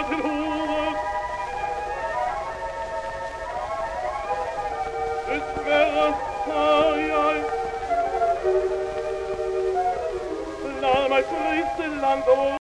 til hodet. Dessverre har jeg la meg fryse langt over.